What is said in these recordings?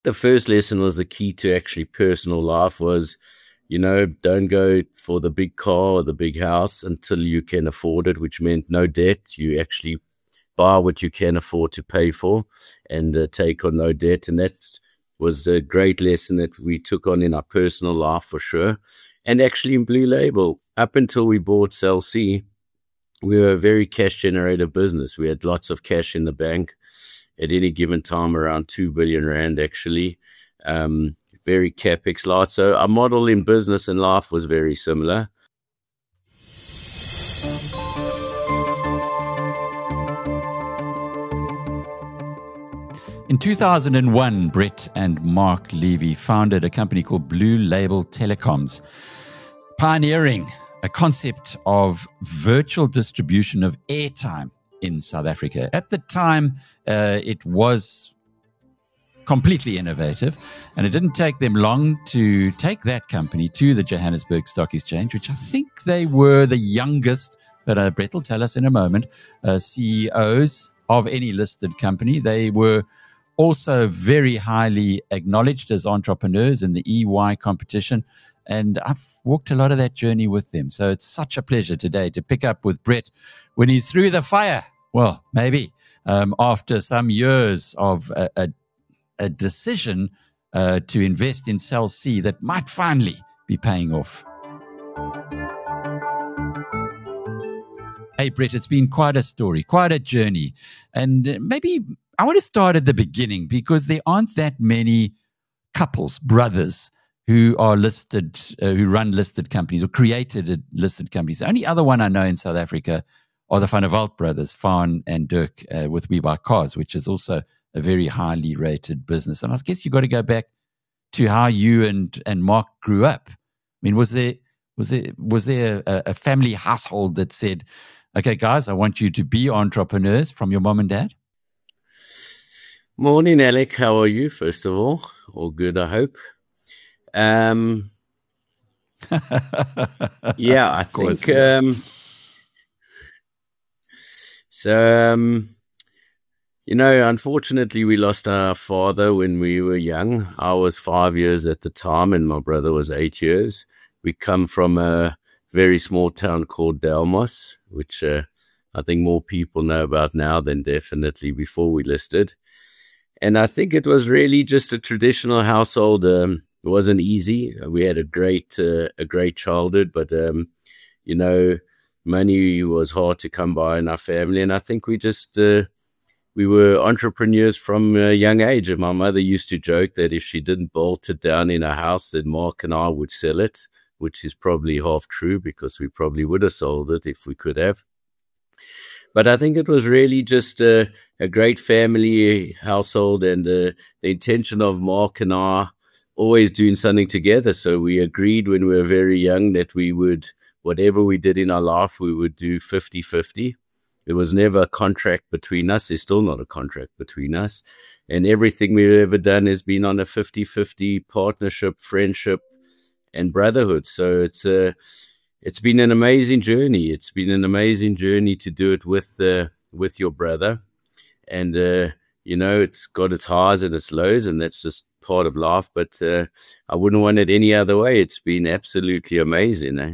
The first lesson was the key to actually personal life was, don't go for the big car or the big house until you can afford it, which meant no debt. You actually buy what you can afford to pay for and take on no debt. And that was a great lesson that we took on in our personal life for sure. And actually in Blue Label, up until we bought Cell C, we were a very cash generative business. We had lots of cash in the bank at any given time, around 2 billion rand actually. Very capex light. So our model in business and life was very similar. In 2001, Brett and Mark Levy founded a company called Blue Label Telecoms, pioneering a concept of virtual distribution of airtime in South Africa. At the time, it was completely innovative, and it didn't take them long to take that company to the Johannesburg Stock Exchange, which I think they were the youngest, but Brett will tell us in a moment, CEOs of any listed company. They were also very highly acknowledged as entrepreneurs in the EY competition, and I've walked a lot of that journey with them. So it's such a pleasure today to pick up with Brett when he's through the fire. Well, maybe after some years of a decision to invest in Cell C that might finally be paying off. Hey, Brett, it's been quite a story, quite a journey. And maybe I want to start at the beginning, because there aren't that many couples, brothers, who are listed, who run listed companies or created listed companies. The only other one I know in South Africa are the Van der Walt brothers, Faan and Dirk, with WeBuyCars, which is also a very highly rated business. And I guess you got to go back to how you and Mark grew up. I mean, was there a family household that said, okay, guys, I want you to be entrepreneurs, from your mom and dad? Morning, Alec. How are you, first of all? All good, I hope. Yeah, I think... unfortunately, we lost our father when we were young. I was 5 years at the time, and my brother was 8 years. We come from a very small town called Delmas, which I think more people know about now than definitely before we listed. And I think it was really just a traditional household. It wasn't easy. We had a great childhood, but money was hard to come by in our family. And I think we just we were entrepreneurs from a young age. And my mother used to joke that if she didn't bolt it down in our house, then Mark and I would sell it, which is probably half true, because we probably would have sold it if we could have. But I think it was really just a great family household, and the intention of Mark and I always doing something together. So we agreed when we were very young that we would, whatever we did in our life, we would do 50-50. There was never a contract between us. There's still not a contract between us. And everything we've ever done has been on a 50-50 partnership, friendship, and brotherhood. So it's been an amazing journey. It's been an amazing journey to do it with your brother. And, it's got its highs and its lows, and that's just part of life. But I wouldn't want it any other way. It's been absolutely amazing. Eh?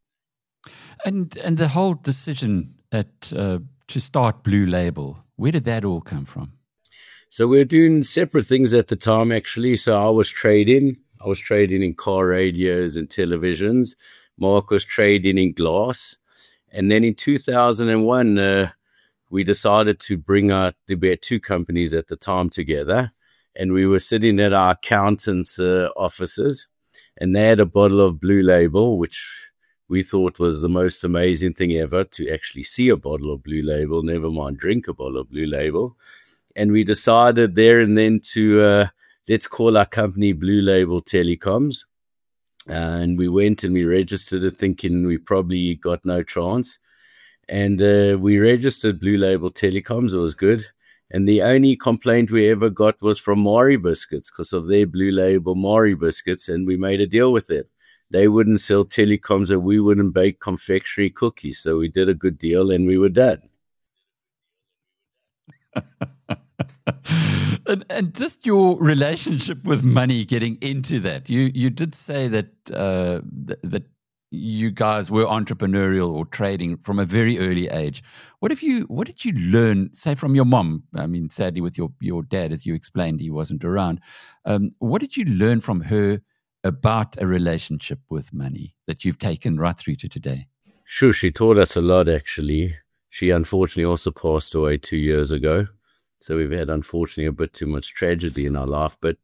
And the whole decision to start Blue Label, where did that all come from? So we're doing separate things at the time, actually. So I was trading in car radios and televisions. Mark was trading in glass. And then in 2001, we decided to bring there were two companies at the time together. And we were sitting at our accountants' offices, and they had a bottle of Blue Label, which we thought was the most amazing thing ever, to actually see a bottle of Blue Label, never mind drink a bottle of Blue Label. And we decided there and then to let's call our company Blue Label Telecoms. And we went and we registered it, thinking we probably got no chance. And we registered Blue Label Telecoms. It was good. And the only complaint we ever got was from Mari Biscuits, because of their Blue Label Mari Biscuits. And we made a deal with them. They wouldn't sell telecoms and we wouldn't bake confectionery cookies. So we did a good deal and we were done. And just your relationship with money, getting into that. You did say that that you guys were entrepreneurial or trading from a very early age. What did you learn, say, from your mom? I mean, sadly, with your dad, as you explained, he wasn't around. What did you learn from her about a relationship with money that you've taken right through to today? Sure, she taught us a lot, actually. She unfortunately also passed away 2 years ago. So we've had, unfortunately, a bit too much tragedy in our life. But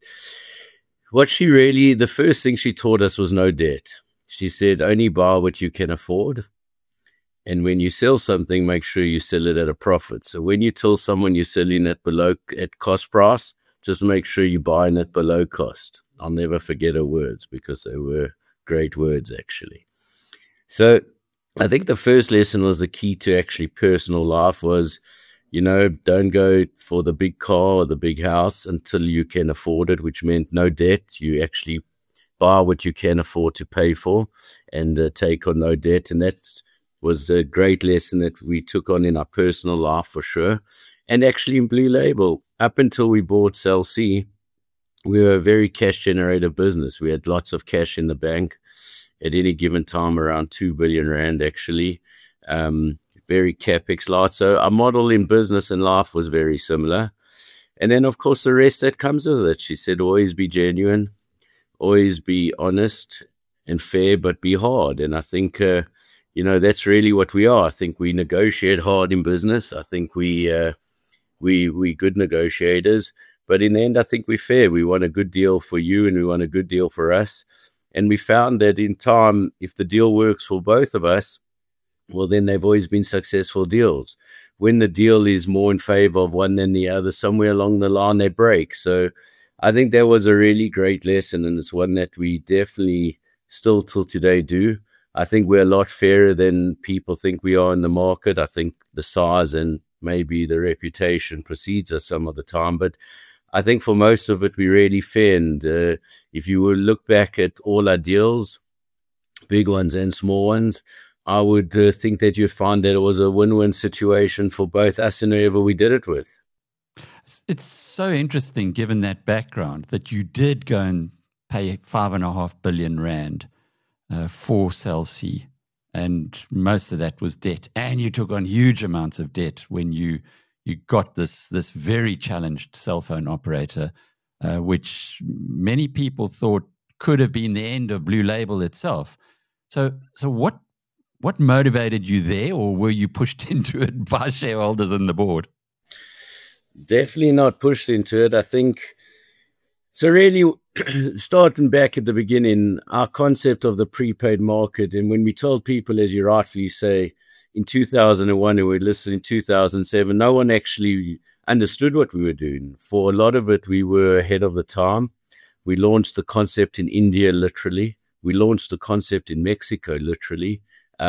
the first thing she taught us was no debt. She said, only buy what you can afford. And when you sell something, make sure you sell it at a profit. So when you tell someone you're selling it at cost price, just make sure you're buying it below cost. I'll never forget her words because they were great words, actually. So I think the first lesson was the key to actually personal life was, don't go for the big car or the big house until you can afford it, which meant no debt. You actually buy what you can afford to pay for and take on no debt. And that was a great lesson that we took on in our personal life for sure. And actually in Blue Label, up until we bought Cell C, we were a very cash generative business. We had lots of cash in the bank at any given time, around 2 billion rand actually. Very capex light. So our model in business and life was very similar. And then, of course, the rest that comes with it. She said, always be genuine, always be honest and fair, but be hard. And I think, that's really what we are. I think we negotiate hard in business. I think we good negotiators. But in the end, I think we're fair. We want a good deal for you and we want a good deal for us. And we found that in time, if the deal works for both of us, well, then they've always been successful deals. When the deal is more in favor of one than the other, somewhere along the line, they break. So I think that was a really great lesson, and it's one that we definitely still till today do. I think we're a lot fairer than people think we are in the market. I think the size and maybe the reputation precedes us some of the time, but I think for most of it, we're really fair. And if you will look back at all our deals, big ones and small ones, I would think that you'd find that it was a win-win situation for both us and whoever we did it with. It's so interesting, given that background, that you did go and pay 5.5 billion rand for Cell C, and most of that was debt. And you took on huge amounts of debt when you got this very challenged cell phone operator, which many people thought could have been the end of Blue Label itself. So what motivated you there, or were you pushed into it by shareholders and the board? Definitely not pushed into it. I think, so really, starting back at the beginning, our concept of the prepaid market, and when we told people, as you rightfully say, in 2001 and we listened in 2007, no one actually understood what we were doing. For a lot of it, we were ahead of the time. We launched the concept in India, literally. We launched the concept in Mexico, literally.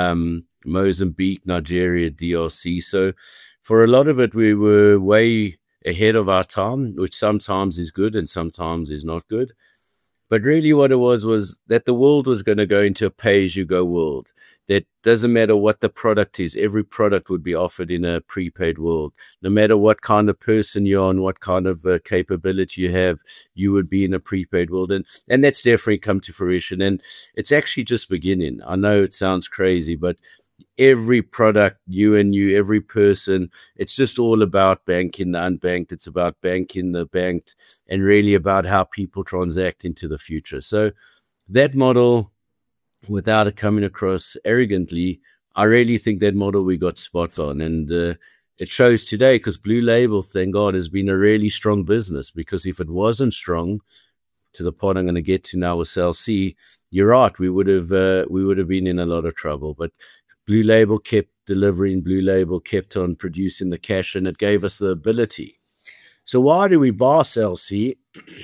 Mozambique, Nigeria, DRC. So for a lot of it, we were way ahead of our time, which sometimes is good and sometimes is not good. But really what it was that the world was going to go into a pay-as-you-go world. That doesn't matter what the product is. Every product would be offered in a prepaid world. No matter what kind of person you're on, what kind of capability you have, you would be in a prepaid world. And that's definitely come to fruition. And it's actually just beginning. I know it sounds crazy, but every product, every person, it's just all about banking the unbanked. It's about banking the banked, and really about how people transact into the future. So that model, without it coming across arrogantly, I really think that model we got spot on. And it shows today, because Blue Label, thank God, has been a really strong business. Because if it wasn't strong, to the point I'm going to get to now with Cell C, you're right, we would have been in a lot of trouble. But Blue Label kept delivering, Blue Label kept on producing the cash, and it gave us the ability. So why do we buy Cell C?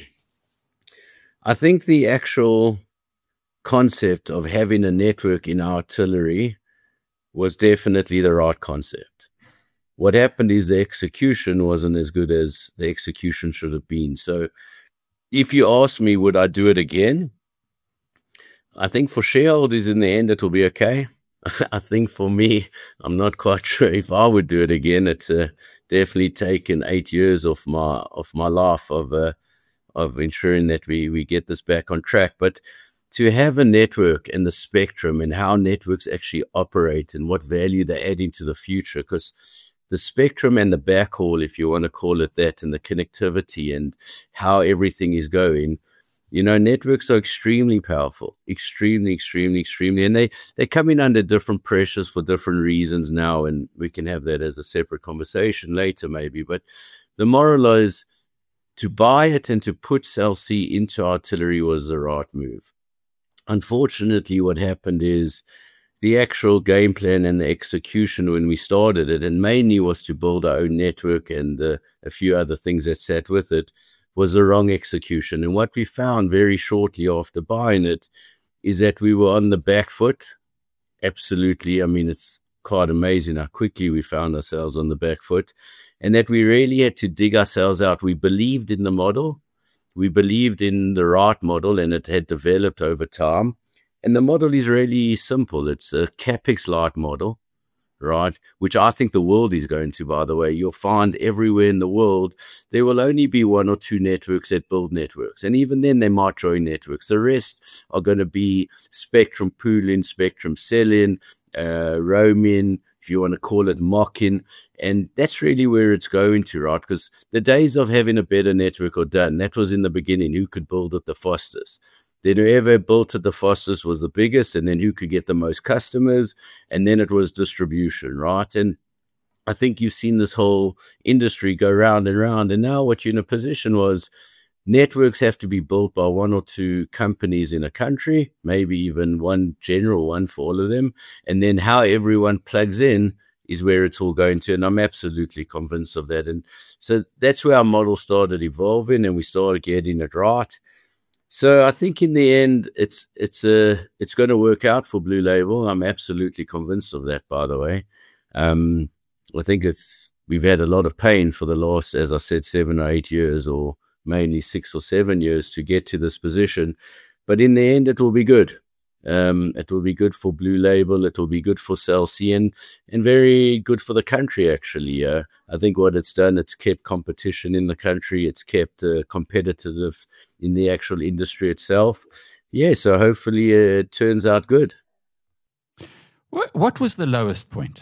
I think the actual concept of having a network in artillery was definitely the right concept. What happened is the execution wasn't as good as the execution should have been. So if you ask me, would I do it again? I think for shareholders in the end, it will be okay. I think for me, I'm not quite sure if I would do it again. It's definitely taken 8 years of my life of ensuring that we get this back on track. But to have a network and the spectrum and how networks actually operate and what value they add into the future, because the spectrum and the backhaul, if you want to call it that, and the connectivity and how everything is going, networks are extremely powerful, extremely, extremely, extremely, and they come in under different pressures for different reasons now, and we can have that as a separate conversation later, maybe. But the moral is to buy it and to put Cell C into artillery was the right move. Unfortunately, what happened is the actual game plan and the execution when we started it, and mainly was to build our own network and a few other things that sat with it, was the wrong execution. And what we found very shortly after buying it is that we were on the back foot. Absolutely. I mean, it's quite amazing how quickly we found ourselves on the back foot, and that we really had to dig ourselves out. We believed in the model. We believed in the right model, and it had developed over time. And the model is really simple. It's a CapEx light model, right? Which I think the world is going to, by the way. You'll find everywhere in the world, there will only be one or two networks that build networks. And even then, they might join networks. The rest are going to be spectrum pooling, spectrum selling, roaming, if you want to call it mocking. And that's really where it's going to, right? Because the days of having a better network are done. That was in the beginning. Who could build it the fastest? Then whoever built it the fastest was the biggest, and then who could get the most customers, and then it was distribution, right? And I think you've seen this whole industry go round and round, and now what you're in a position was networks have to be built by one or two companies in a country, maybe even one general one for all of them, and then how everyone plugs in is where it's all going to, and I'm absolutely convinced of that. And so that's where our model started evolving, and we started getting it right. So I think in the end, it's going to work out for Blue Label. I'm absolutely convinced of that. By the way, I think we've had a lot of pain for the last, as I said, 7 or 8 years, or mainly 6 or 7 years to get to this position. But in the end, it will be good. It will be good for Blue Label. It will be good for Cell C, and very good for the country, actually. I think what it's done, it's kept competition in the country. It's kept competitive in the actual industry itself. Yeah, so hopefully it turns out good. What was the lowest point?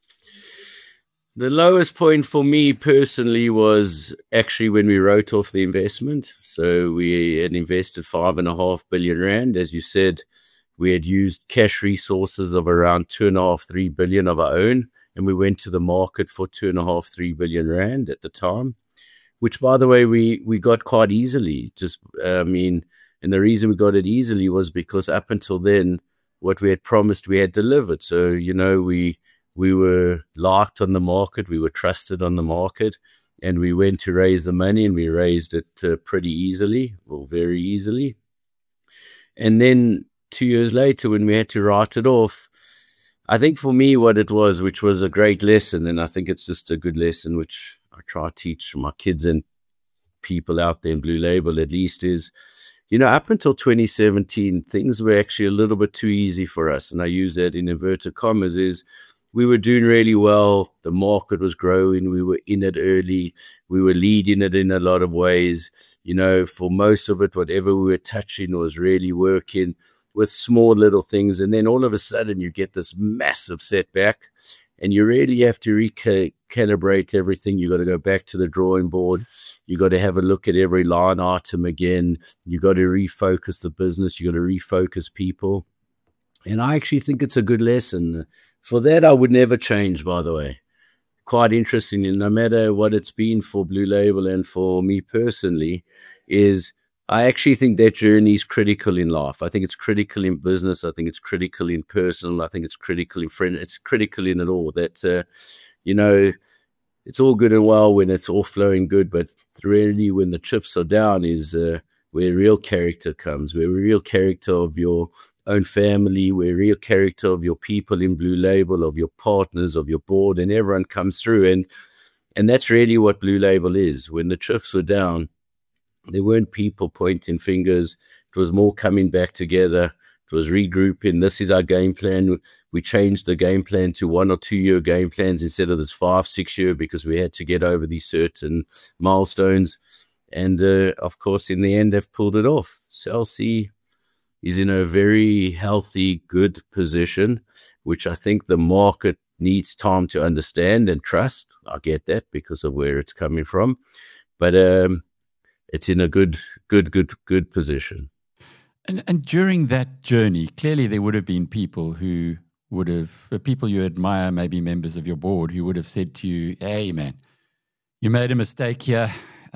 The lowest point for me personally was actually when we wrote off the investment. So we had invested 5.5 billion rand. As you said, we had used cash resources of around 2.5, 3 billion of our own, and we went to the market for 2.5, 3 billion rand at the time, which, by the way, we got quite easily. And the reason we got it easily was because up until then, what we had promised, we had delivered. So, we were liked on the market, we were trusted on the market, and we went to raise the money, and we raised it pretty easily, or very easily. And then 2 years later, when we had to write it off, I think for me what it was, which was a great lesson, and I think it's just a good lesson which I try to teach my kids and people out there in Blue Label at least, is, up until 2017, things were actually a little bit too easy for us. And I use that in inverted commas, is we were doing really well. The market was growing. We were in it early. We were leading it in a lot of ways. For most of it, whatever we were touching was really working with small little things. And then all of a sudden you get this massive setback, and you really have to recalibrate everything. You got to go back to the drawing board. You got to have a look at every line item again. You got to refocus the business. You got to refocus people. And I actually think it's a good lesson. For that, I would never change, by the way. Quite interesting, and no matter what it's been for Blue Label and for me personally, is I actually think that journey is critical in life. I think it's critical in business. I think it's critical in personal. I think it's critical in friend. It's critical in it all. That, it's all good and well when it's all flowing good, but really when the chips are down is where real character comes, where real character of your own family, where real character of your people in Blue Label, of your partners, of your board, and everyone comes through. And that's really what Blue Label is. When the chips were down, there weren't people pointing fingers. It was more coming back together. It was regrouping. This is our game plan. we changed the game plan to 1 or 2 year game plans instead of this 5, 6 year, because we had to get over these certain milestones. And of course, in the end, they've pulled it off. Cell C is in a very healthy, good position, which I think the market needs time to understand and trust. I get that because of where it's coming from, but it's in a good position. And during that journey, clearly there would have been people people you admire, maybe members of your board, who would have said to you, "Hey, man, you made a mistake here.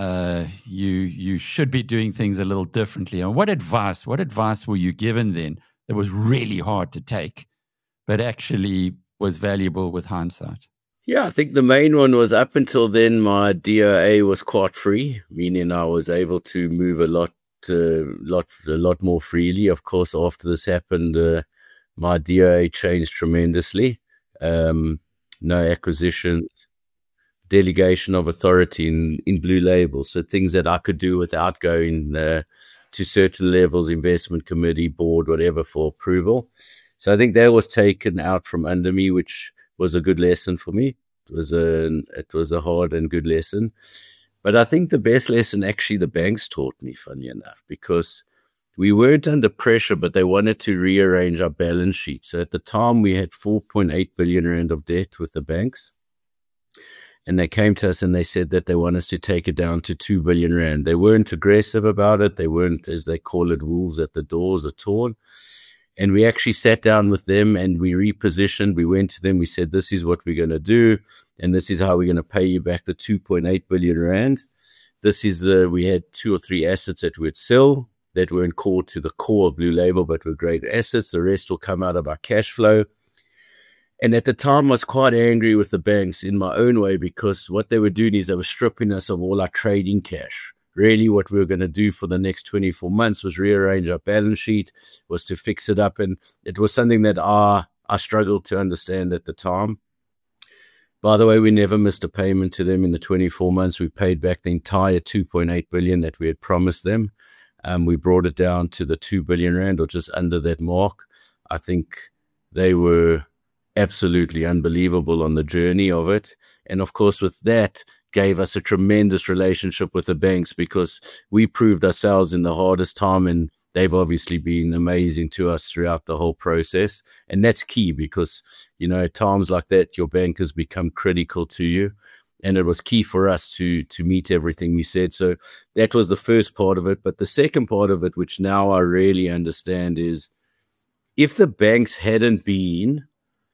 You should be doing things a little differently." And what advice were you given then that was really hard to take, but actually was valuable with hindsight? Yeah, I think the main one was, up until then, my DOA was quite free, meaning I was able to move a lot more freely. Of course, after this happened, my DOA changed tremendously. No acquisition, delegation of authority in Blue Label. So things that I could do without going to certain levels, investment committee, board, whatever, for approval. So I think that was taken out from under me, which was a good lesson for me. It was a hard and good lesson. But I think the best lesson actually the banks taught me, funny enough, because we weren't under pressure, but they wanted to rearrange our balance sheet. So at the time, we had 4.8 billion rand of debt with the banks. And they came to us and they said that they want us to take it down to 2 billion rand. They weren't aggressive about it. They weren't, as they call it, wolves at the doors at all. And we actually sat down with them and we repositioned. We went to them. We said, this is what we're going to do. And this is how we're going to pay you back the 2.8 billion rand. We had 2 or 3 assets that we'd sell that weren't core to the core of Blue Label, but were great assets. The rest will come out of our cash flow. And at the time, I was quite angry with the banks in my own way, because what they were doing is they were stripping us of all our trading cash. Really, what we were going to do for the next 24 months was rearrange our balance sheet, was to fix it up. And it was something that I struggled to understand at the time. By the way, we never missed a payment to them in the 24 months. We paid back the entire 2.8 billion that we had promised them. We brought it down to the 2 billion rand, or just under that mark. I think they were absolutely unbelievable on the journey of it. And of course, with that, gave us a tremendous relationship with the banks, because we proved ourselves in the hardest time, and they've obviously been amazing to us throughout the whole process. And that's key, because, at times like that, your bankers become critical to you. And it was key for us to meet everything we said. So that was the first part of it. But the second part of it, which now I really understand, is if the banks hadn't been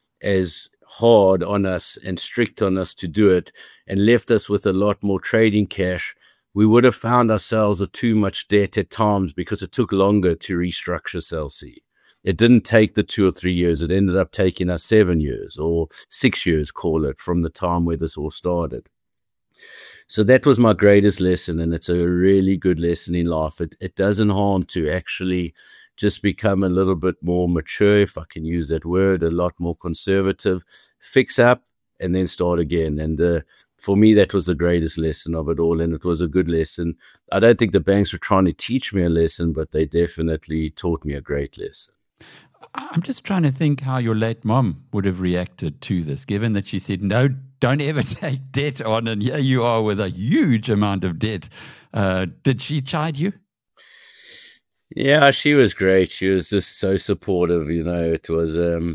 as hard on us and strict on us to do it, and left us with a lot more trading cash, we would have found ourselves with too much debt at times, because it took longer to restructure Cell C. It didn't take the 2 or 3 years. It ended up taking us 7 years or 6 years, call it, from the time where this all started. So that was my greatest lesson, and it's a really good lesson in life. It doesn't harm to actually just become a little bit more mature, if I can use that word, a lot more conservative, fix up, and then start again. And for me, that was the greatest lesson of it all, and it was a good lesson. I don't think the banks were trying to teach me a lesson, but they definitely taught me a great lesson. I'm just trying to think how your late mom would have reacted to this, given that she said, no, don't ever take debt on, and here you are with a huge amount of debt. Did she chide you? Yeah, she was great. She was just so supportive. It was,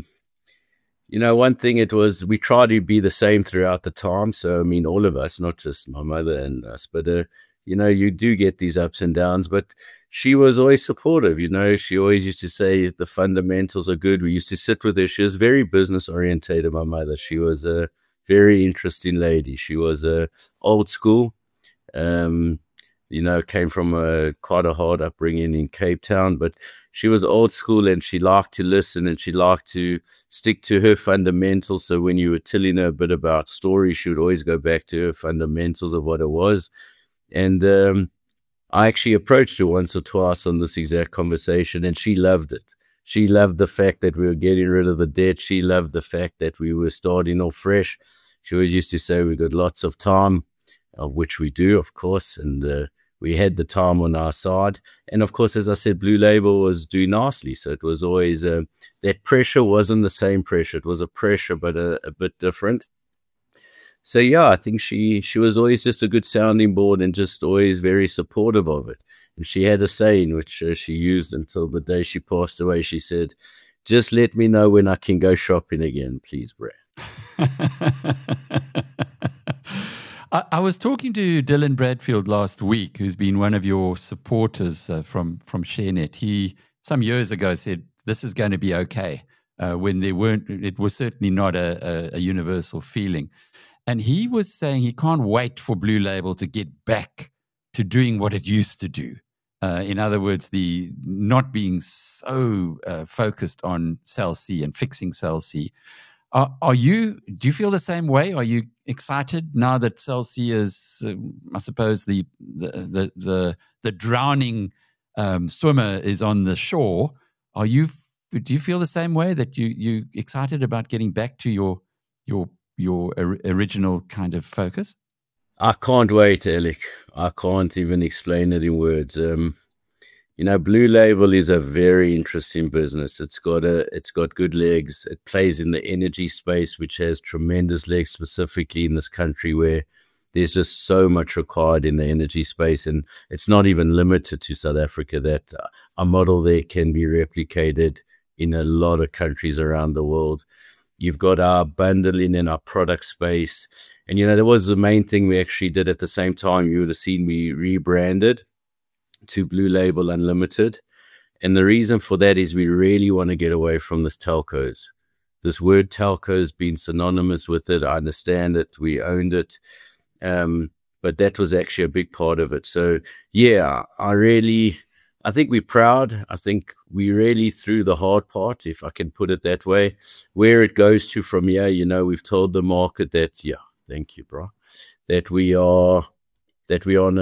one thing, it was, we tried to be the same throughout the time. So, all of us, not just my mother and us, but, you do get these ups and downs, but she was always supportive. She always used to say the fundamentals are good. We used to sit with her. She was very business orientated, my mother. She was a very interesting lady. She was old school. Came from quite a hard upbringing in Cape Town, but she was old school, and she liked to listen, and she liked to stick to her fundamentals. So when you were telling her a bit about stories, she would always go back to her fundamentals of what it was. And I actually approached her once or twice on this exact conversation, and she loved it. She loved the fact that we were getting rid of the debt. She loved the fact that we were starting off fresh. She always used to say we got lots of time, of which we do, of course, and we had the time on our side. And of course, as I said, Blue Label was doing nicely. So it was always, that pressure wasn't the same pressure. It was a pressure, but a bit different. So yeah, I think she was always just a good sounding board and just always very supportive of it. And she had a saying which she used until the day she passed away. She said, "Just let me know when I can go shopping again, please, Brad." I was talking to Dylan Bradfield last week, who's been one of your supporters from ShareNet. He some years ago said this is going to be okay when there weren't. It was certainly not a universal feeling. And he was saying he can't wait for Blue Label to get back to doing what it used to do. In other words, the not being so focused on Cell C and fixing Cell C. Do you feel the same way? Are you excited now that Cell C is, I suppose, the drowning swimmer is on the shore? Do you feel the same way, that you excited about getting back to your original kind of focus? I can't wait, Alec. I can't even explain it in words. Blue Label is a very interesting business. It's got good legs. It plays in the energy space, which has tremendous legs, specifically in this country where there's just so much required in the energy space, and it's not even limited to South Africa. That our model there can be replicated in a lot of countries around the world. You've got our bundling in our product space. And, that was the main thing we actually did at the same time. You would have seen me rebranded to Blue Label Unlimited. And the reason for that is we really want to get away from this telcos. This word telco has been synonymous with it. I understand it. We owned it. But that was actually a big part of it. So, yeah, I think we're proud. I think we really through the hard part, if I can put it that way. Where it goes to from here, we've told the market that, thank you, bro, that we're on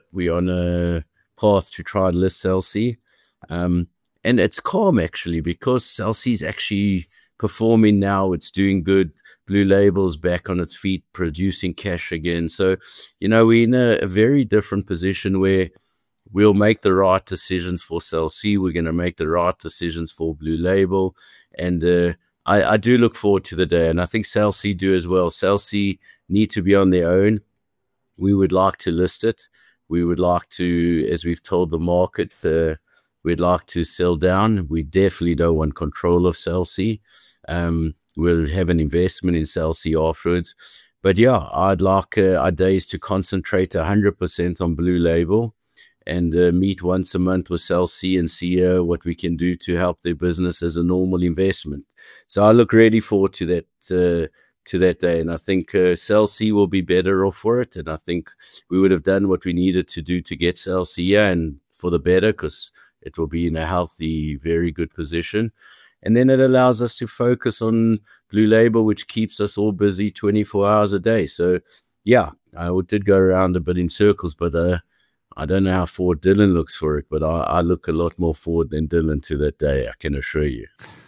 a path to try and list Cell C. And it's calm, actually, because Cell C is actually performing now. It's doing good. Blue Label's back on its feet, producing cash again. So, we're in a very different position where we'll make the right decisions for Cell C. We're going to make the right decisions for Blue Label. And I do look forward to the day. And I think Cell C do as well. Cell C need to be on their own. We would like to list it. We would like to, as we've told the market, we'd like to sell down. We definitely don't want control of Cell C. We'll have an investment in Cell C afterwards. But yeah, I'd like our days to concentrate 100% on Blue Label and meet once a month with Cell C and see what we can do to help their business as a normal investment. So I look really forward to that day, and I think Cell C will be better off for it. And I think we would have done what we needed to do to get Cell C here, and for the better, because it will be in a healthy, very good position. And then it allows us to focus on Blue Label, which keeps us all busy 24 hours a day. So yeah, I did go around a bit in circles, but I don't know how forward Dylan looks for it, but I look a lot more forward than Dylan to that day, I can assure you.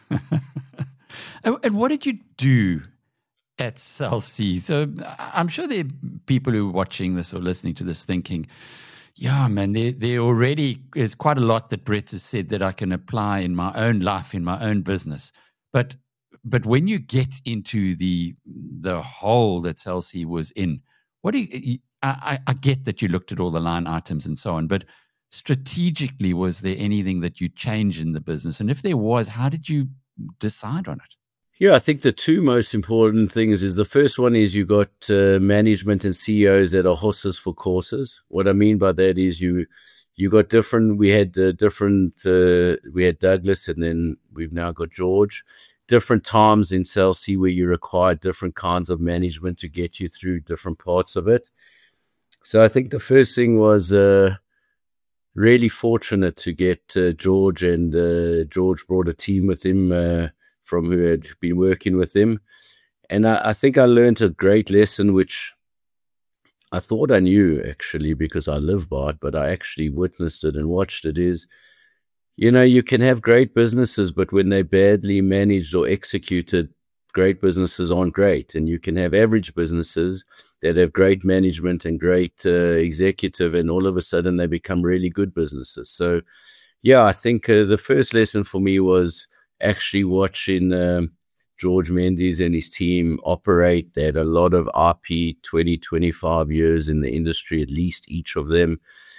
And what did you do at Cell C? So I'm sure there are people who are watching this or listening to this thinking, yeah, man, there already is quite a lot that Brett has said that I can apply in my own life, in my own business. But when you get into the hole that Cell C was in, I get that you looked at all the line items and so on, but strategically, was there anything that you changed in the business? And if there was, how did you decide on it? Yeah, I think the two most important things is the first one is you got management and CEOs that are horses for courses. What I mean by that is you got different. We had we had Douglas, and then we've now got George. Different times in Cell C where you require different kinds of management to get you through different parts of it. So I think the first thing was really fortunate to get George, and George brought a team with him from who had been working with him. And I think I learned a great lesson, which I thought I knew actually because I live by it, but I actually witnessed it and watched it is, you can have great businesses, but when they're badly managed or executed, great businesses aren't great. And you can have average businesses that have great management and great executive, and all of a sudden they become really good businesses. So, yeah, I think the first lesson for me was actually watching George Mendes and his team operate. They had a lot of IP, 20, 25 years in the industry, at least each of them.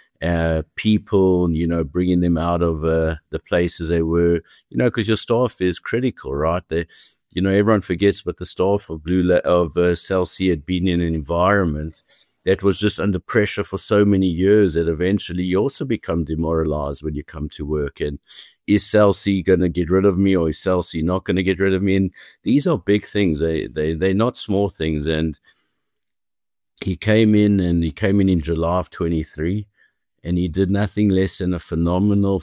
People, bringing them out of the places they were, because your staff is critical, right? Everyone forgets, but the staff of Cell C had been in an environment that was just under pressure for so many years that eventually you also become demoralized when you come to work. And is Cell C going to get rid of me, or is Cell C not going to get rid of me? And these are big things. They're not small things. And he came in July of 23, and he did nothing less than a phenomenal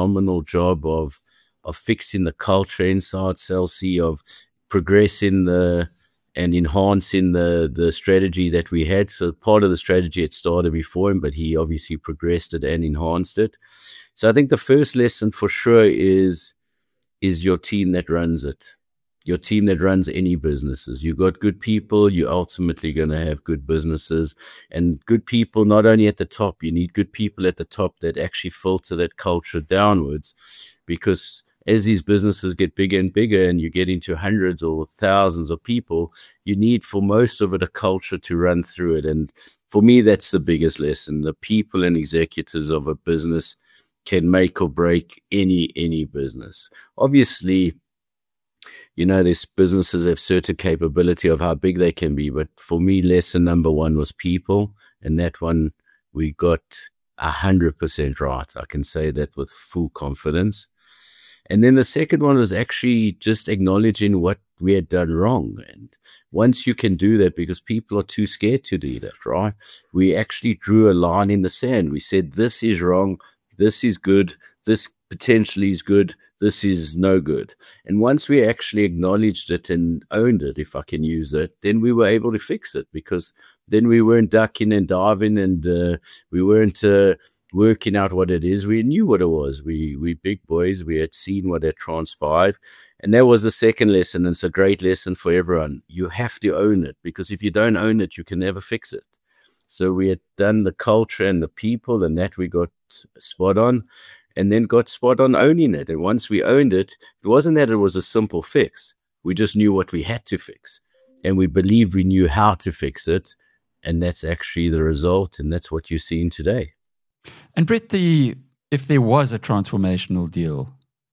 job of fixing the culture inside Cell C, of progressing and enhancing the strategy that we had. So part of the strategy had started before him, but he obviously progressed it and enhanced it. So I think the first lesson for sure is your team that runs it. Your team that runs any businesses. You got good people, you're ultimately going to have good businesses. And good people not only at the top, you need good people at the top that actually filter that culture downwards. Because as these businesses get bigger and bigger and you get into hundreds or thousands of people, you need for most of it a culture to run through it. And for me, that's the biggest lesson. The people and executives of a business can make or break any business. Obviously, these businesses have certain capability of how big they can be. But for me, lesson number one was people. And that one we got 100% right. I can say that with full confidence. And then the second one was actually just acknowledging what we had done wrong. And once you can do that, because people are too scared to do that, right? We actually drew a line in the sand. We said, this is wrong. This is good. This potentially is good. This is no good. And once we actually acknowledged it and owned it, if I can use it, then we were able to fix it, because then we weren't ducking and diving, and we weren't working out what it is. We knew what it was. We big boys. We had seen what had transpired. And that was the second lesson. And it's a great lesson for everyone. You have to own it, because if you don't own it, you can never fix it. So we had done the culture and the people, and that we got spot on, and then got spot on owning it. And once we owned it, it wasn't that it was a simple fix. We just knew what we had to fix, and we believed we knew how to fix it. And that's actually the result. And that's what you're seeing today. And Brett, if there was a transformational deal,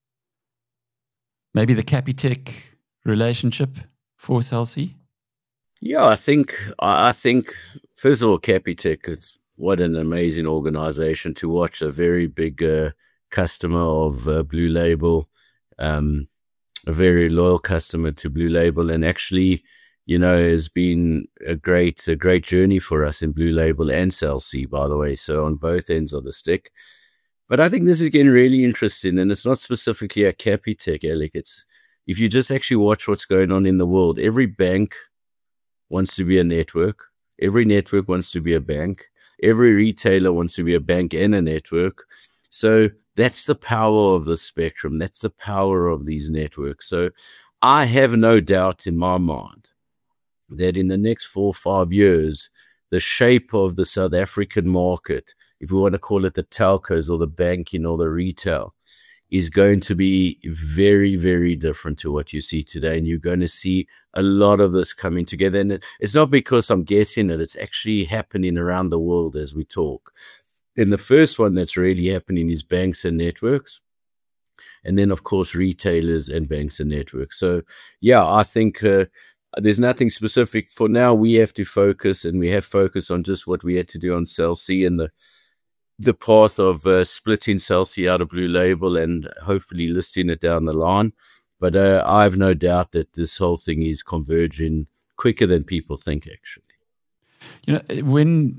maybe the Capitec relationship for Cell C? Yeah, I think first of all, Capitec is what an amazing organization to watch. A very big customer of Blue Label, a very loyal customer to Blue Label, and actually, has been a great journey for us in Blue Label and Cell C, by the way. So on both ends of the stick. But I think this is getting really interesting, and it's not specifically at Capitec, Alec. It's, if you just actually watch what's going on in the world, every bank wants to be a network. Every network wants to be a bank. Every retailer wants to be a bank and a network. So that's the power of the spectrum. That's the power of these networks. So I have no doubt in my mind that in the next 4 or 5 years, the shape of the South African market, if we want to call it the telcos or the banking or the retail, is going to be very, very different to what you see today. And you're going to see a lot of this coming together. And it's not because I'm guessing it. It's actually happening around the world as we talk. And the first one that's really happening is banks and networks. And then, of course, retailers and banks and networks. So, yeah, I think there's nothing specific. For now, we have to focus, and we have focused on just what we had to do on Cell C and the path of splitting Cell C out of Blue Label and hopefully listing it down the line. But I have no doubt that this whole thing is converging quicker than people think, actually. When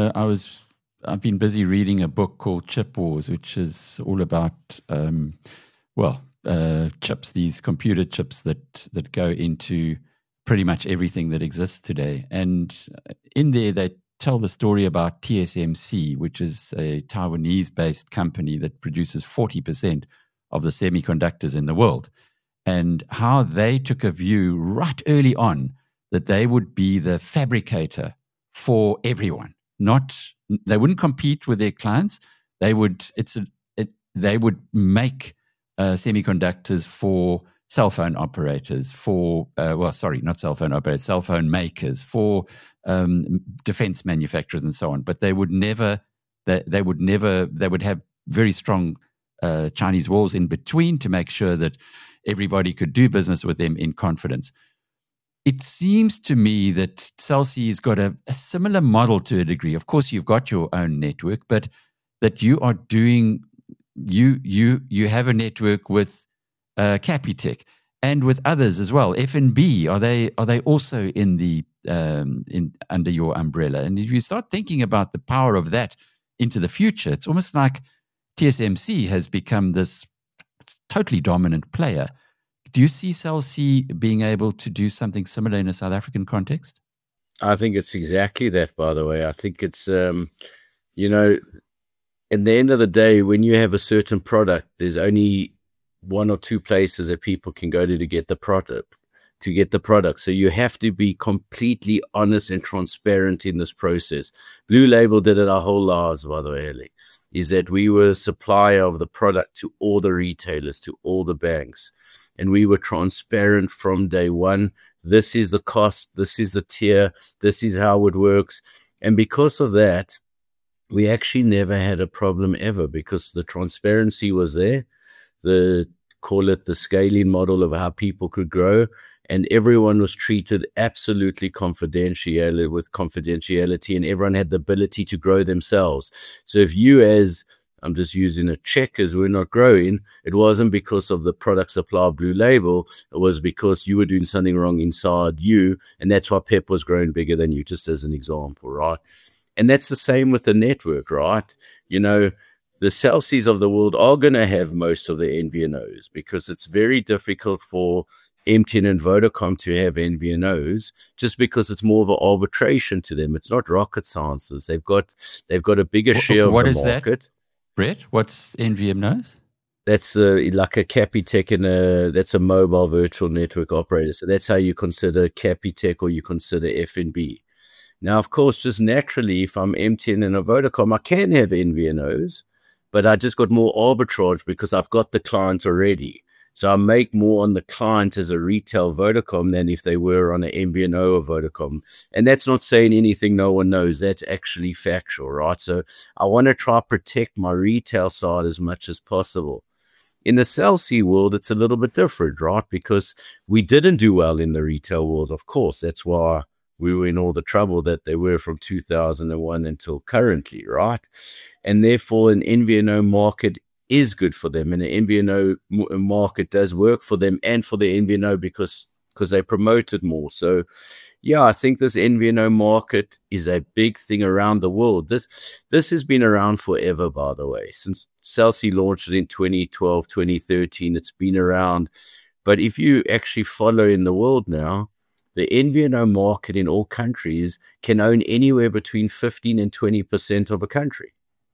I've been busy reading a book called Chip Wars, which is all about, chips, these computer chips that go into pretty much everything that exists today. And in there, they tell the story about TSMC, which is a Taiwanese-based company that produces 40% of the semiconductors in the world, and how they took a view right early on that they would be the fabricator for everyone. They wouldn't compete with their clients. They would make semiconductors for cell phone operators, cell phone makers, for defense manufacturers and so on. But they would have very strong Chinese walls in between to make sure that everybody could do business with them in confidence. It seems to me that Cell C's got a similar model to a degree. Of course, you've got your own network, but that you are doing, you have a network with Capitec and with others as well. FNB, are they also in under your umbrella? And if you start thinking about the power of that into the future, it's almost like TSMC has become this totally dominant player. Do you see Cell C being able to do something similar in a South African context? I think it's exactly that, by the way. I think it's, in the end of the day, when you have a certain product, there's only one or two places that people can go to get the product. So you have to be completely honest and transparent in this process. Blue Label did it our whole lives, by the way, Ellie, is that we were a supplier of the product to all the retailers, to all the banks. And we were transparent from day one. This is the cost. This is the tier. This is how it works. And because of that, we actually never had a problem ever, because the transparency was there. Call it the scaling model of how people could grow. And everyone was treated absolutely confidentiality, and everyone had the ability to grow themselves. So if you, as I'm just using a Checkers, we're not growing, it wasn't because of the product supply of Blue Label. It was because you were doing something wrong inside you. And that's why Pep was growing bigger than you, just as an example, right? And that's the same with the network, right? The Cell Cs of the world are going to have most of the MVNOs, because it's very difficult for MTN and Vodacom to have MVNOs, just because it's more of an arbitration to them. It's not rocket sciences. They've got a bigger share of the market. What is that, Brett? What's MVNOs? That's like a Capitec, and that's a mobile virtual network operator. So that's how you consider Capitec, or you consider FNB. Now, of course, just naturally, if I'm MTN and a Vodacom, I can have MVNOs, but I just got more arbitrage because I've got the client already. So I make more on the client as a retail Vodacom than if they were on an MVNO or Vodacom. And that's not saying anything no one knows. That's actually factual, right? So I want to try to protect my retail side as much as possible. In the Cell C world, it's a little bit different, right? Because we didn't do well in the retail world, of course. That's why we were in all the trouble that they were from 2001 until currently, right? And therefore, an MVNO market is good for them, and the MVNO market does work for them and for the MVNO because they promote it more. So, yeah, I think this MVNO market is a big thing around the world. This has been around forever, by the way. Since Cell C launched in 2012, 2013, it's been around. But if you actually follow in the world now, the MVNO market in all countries can own anywhere between 15 and 20% of a country,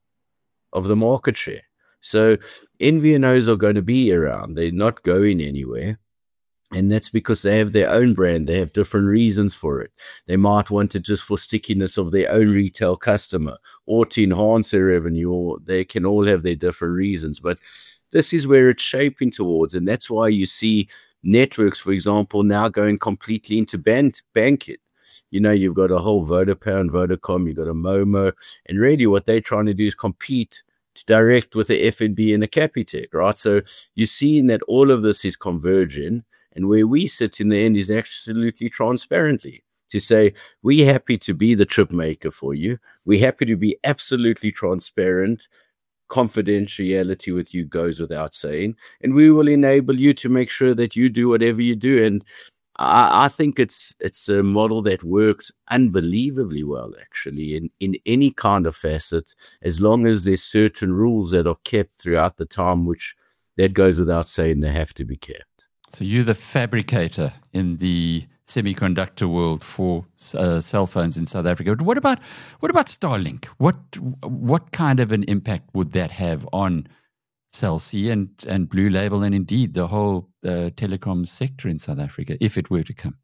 of the market share. So MVNOs are going to be around. They're not going anywhere. And that's because they have their own brand. They have different reasons for it. They might want it just for stickiness of their own retail customer, or to enhance their revenue, or they can all have their different reasons. But this is where it's shaping towards. And that's why you see networks, for example, now going completely into banking. You've got a whole Vodafone, Vodacom, you've got a Momo. And really what they're trying to do is compete direct with the FNB and the Capitec, right? So you're seeing that all of this is converging, and where we sit in the end is absolutely transparently to say, we're happy to be the chip maker for you. We're happy to be absolutely transparent. Confidentiality with you goes without saying, and we will enable you to make sure that you do whatever you do. And I think it's a model that works unbelievably well, actually, in any kind of facet, as long as there's certain rules that are kept throughout the time, which that goes without saying, they have to be kept. So you're the fabricator in the semiconductor world for cell phones in South Africa. What about Starlink? What kind of an impact would that have on Cell C and Blue Label, and indeed the whole telecom sector in South Africa, if it were to come?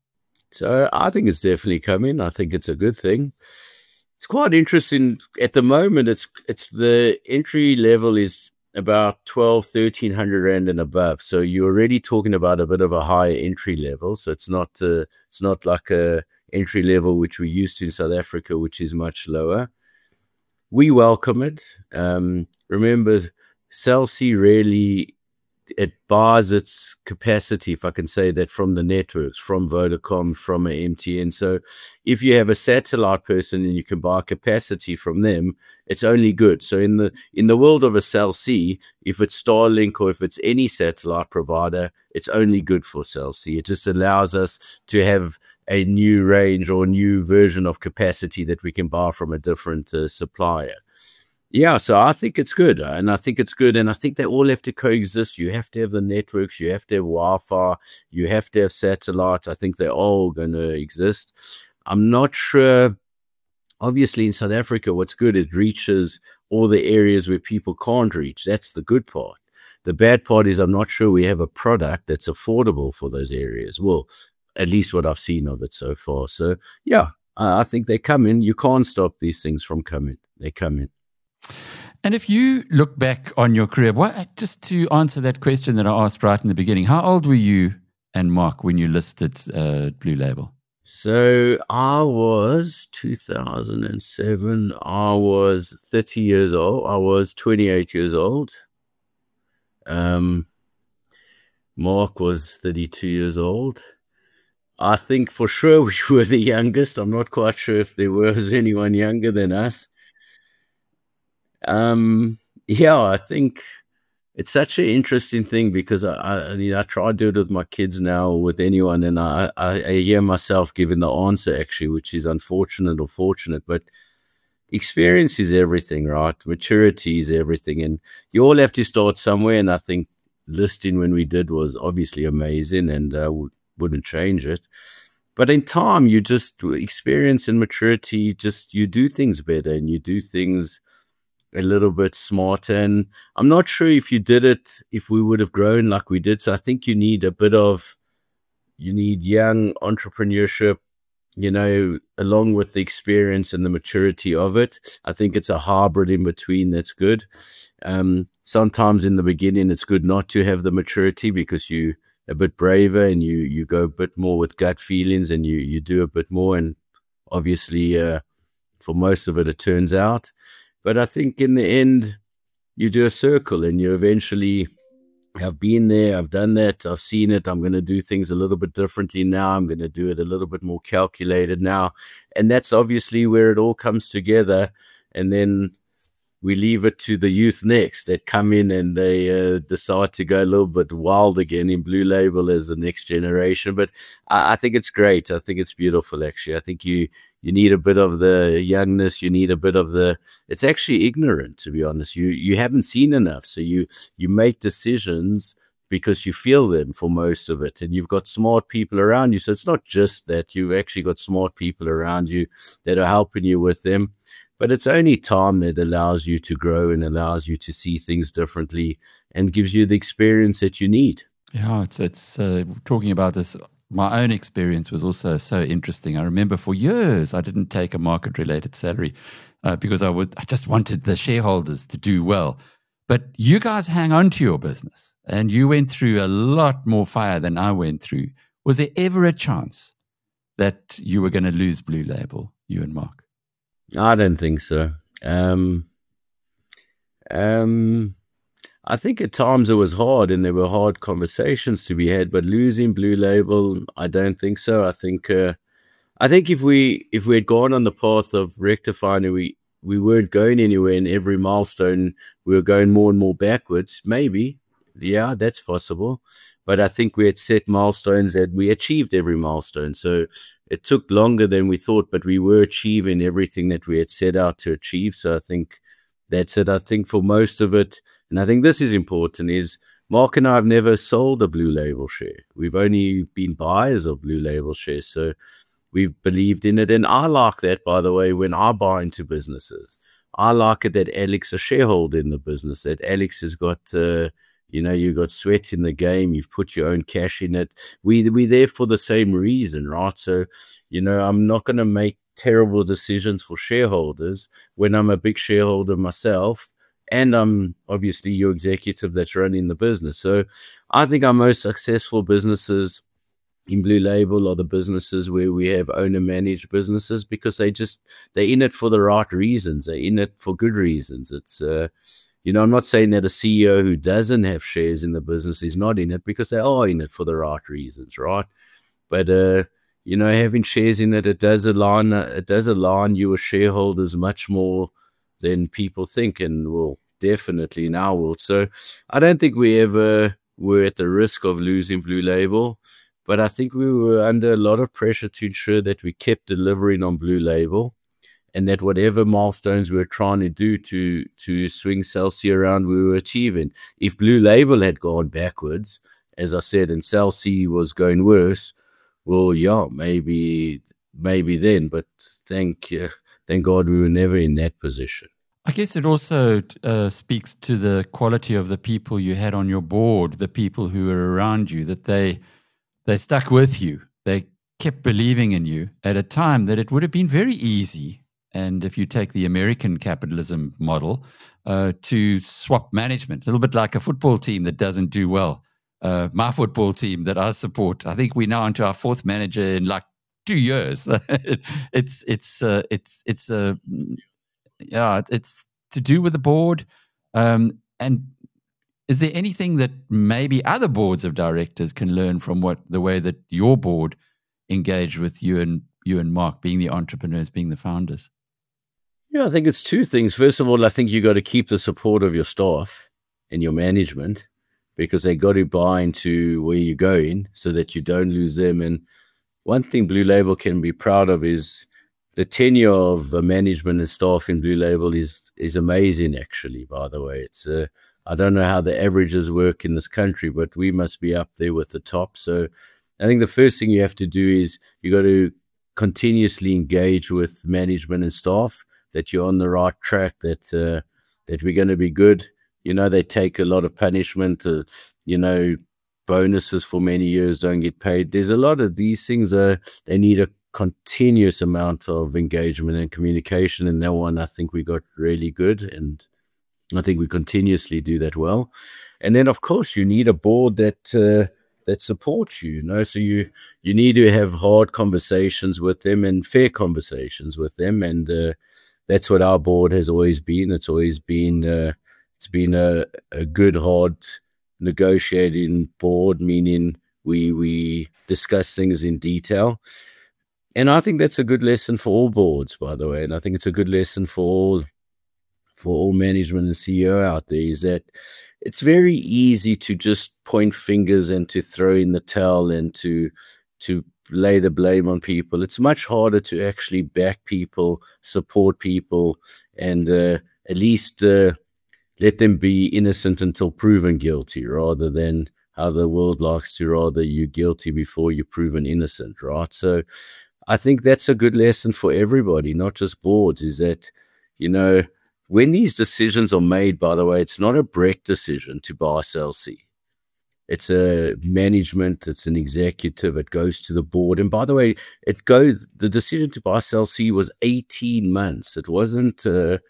So I think it's definitely coming. I think it's a good thing. It's quite interesting at the moment. It's the entry level is about 1,200-1,300 rand and above. So you're already talking about a bit of a higher entry level. So it's not like a entry level which we used to in South Africa, which is much lower. We welcome it. Remember, Cell C really, it buys its capacity, if I can say that, from the networks, from Vodacom, from a MTN. So if you have a satellite person and you can buy capacity from them, it's only good. So in the world of a Cell C, if it's Starlink or if it's any satellite provider, it's only good for Cell C. It just allows us to have a new range or a new version of capacity that we can buy from a different supplier. Yeah, so I think it's good, and I think they all have to coexist. You have to have the networks, you have to have Wi-Fi, you have to have satellite. I think they're all going to exist. I'm not sure. Obviously, in South Africa, what's good, it reaches all the areas where people can't reach. That's the good part. The bad part is I'm not sure we have a product that's affordable for those areas. Well, at least what I've seen of it so far. So, yeah, I think they come in. You can't stop these things from coming. They come in. And if you look back on your career, just to answer that question that I asked right in the beginning, how old were you and Mark when you listed Blue Label? So I was 2007. I was 30 years old. I was 28 years old. Mark was 32 years old. I think for sure we were the youngest. I'm not quite sure if there was anyone younger than us. Yeah, I think it's such an interesting thing because I try to do it with my kids now or with anyone, and I hear myself giving the answer actually, which is unfortunate or fortunate, but experience is everything, right? Maturity is everything, and you all have to start somewhere. And I think listing when we did was obviously amazing, and wouldn't change it. But in time, you just experience and maturity, you do things better and you do things a little bit smarter. And I'm not sure if you did it, if we would have grown like we did. So I think you need young entrepreneurship, along with the experience and the maturity of it. I think it's a hybrid in between that's good. Sometimes in the beginning, it's good not to have the maturity because you're a bit braver and you go a bit more with gut feelings and you do a bit more. And obviously, for most of it, it turns out. But I think in the end, you do a circle and you eventually have been there. I've done that. I've seen it. I'm going to do things a little bit differently now. I'm going to do it a little bit more calculated now. And that's obviously where it all comes together. And then we leave it to the youth next that come in and they decide to go a little bit wild again in Blue Label as the next generation. But I think it's great. I think it's beautiful, actually. I think you need a bit of the youngness. You need a bit of it's actually ignorant, to be honest. You haven't seen enough. So you make decisions because you feel them for most of it. And you've got smart people around you. So it's not just that. You've actually got smart people around you that are helping you with them. But it's only time that allows you to grow and allows you to see things differently and gives you the experience that you need. Yeah, it's talking about this. My own experience was also so interesting. I remember for years I didn't take a market-related salary because I just wanted the shareholders to do well. But you guys hang on to your business and you went through a lot more fire than I went through. Was there ever a chance that you were going to lose Blue Label, you and Mark? I don't think so. I think at times it was hard and there were hard conversations to be had, but losing Blue Label, I don't think so. I think if we had gone on the path of rectifying it, we weren't going anywhere in every milestone. We were going more and more backwards. Maybe. Yeah, that's possible. But I think we had set milestones that we achieved every milestone. So it took longer than we thought, but we were achieving everything that we had set out to achieve. So I think that's it. I think for most of it, and I think this is important, is Mark and I have never sold a Blue Label share. We've only been buyers of Blue Label shares. So we've believed in it. And I like that, by the way, when I buy into businesses. I like it that Alex is a shareholder in the business, that Alex has got You got sweat in the game. You've put your own cash in it. We're there for the same reason, right? So, I'm not going to make terrible decisions for shareholders when I'm a big shareholder myself, and I'm obviously your executive that's running the business. So I think our most successful businesses in Blue Label are the businesses where we have owner managed businesses, because they're in it for the right reasons. They're in it for good reasons. It's, I'm not saying that a CEO who doesn't have shares in the business is not in it, because they are in it for the right reasons, right? But, having shares in it, it does align you with shareholders much more than people think, and will definitely in our world. So I don't think we ever were at the risk of losing Blue Label, but I think we were under a lot of pressure to ensure that we kept delivering on Blue Label, and that whatever milestones we were trying to do to swing Cell C around, we were achieving. If Blue Label had gone backwards, as I said, and Cell C was going worse, well, yeah, maybe then. But thank God we were never in that position. I guess it also speaks to the quality of the people you had on your board, the people who were around you, that they stuck with you. They kept believing in you at a time that it would have been very easy. And if you take the American capitalism model, to swap management, a little bit like a football team that doesn't do well. My football team that I support, I think we're now into our fourth manager in like 2 years. It's to do with the board. And is there anything that maybe other boards of directors can learn from the way that your board engaged with you and Mark, being the entrepreneurs, being the founders? Yeah, I think it's two things. First of all, I think you got to keep the support of your staff and your management, because they got to buy into where you're going so that you don't lose them. And one thing Blue Label can be proud of is the tenure of management and staff in Blue Label is amazing, actually, by the way. It's I don't know how the averages work in this country, but we must be up there with the top. So I think the first thing you have to do is you got to continuously engage with management and staff, that you're on the right track, that we're going to be good. They take a lot of punishment, bonuses for many years don't get paid. There's a lot of these things, they need a continuous amount of engagement and communication, and that one I think we got really good, and I think we continuously do that well. And then, of course, you need a board that supports you, so you need to have hard conversations with them and fair conversations with them, and that's what our board has always been. It's always been it's been a good, hard negotiating board, meaning we discuss things in detail. And I think that's a good lesson for all boards, by the way. And I think it's a good lesson for all management and CEO out there, is that it's very easy to just point fingers and to throw in the towel and to lay the blame on people. It's much harder to actually back people, support people, and at least let them be innocent until proven guilty, rather than how the world likes to, rather you guilty before you're proven innocent, right? So I think that's a good lesson for everybody, not just boards, is that, when these decisions are made, by the way, it's not a Brecht decision to buy Cell C. It's a management, it's an executive, it goes to the board. And by the way, the decision to buy Cell C was 18 months. It wasn't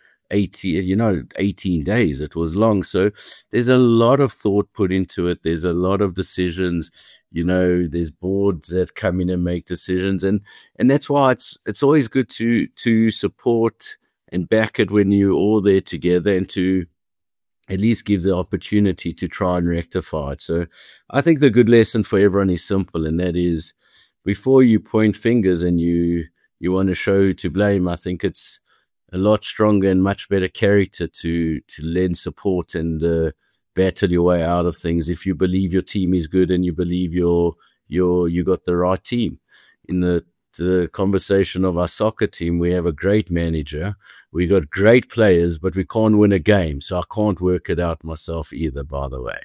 18 days. It was long. So there's a lot of thought put into it. There's a lot of decisions, there's boards that come in and make decisions. And that's why it's always good to support and back it when you're all there together, and to at least give the opportunity to try and rectify it. So I think the good lesson for everyone is simple, and that is, before you point fingers and you want to show who to blame, I think it's a lot stronger and much better character to lend support and battle your way out of things if you believe your team is good and you believe you got the right team. In the conversation of our soccer team, we have a great manager, we got great players, but we can't win a game. So I can't work it out myself either, by the way.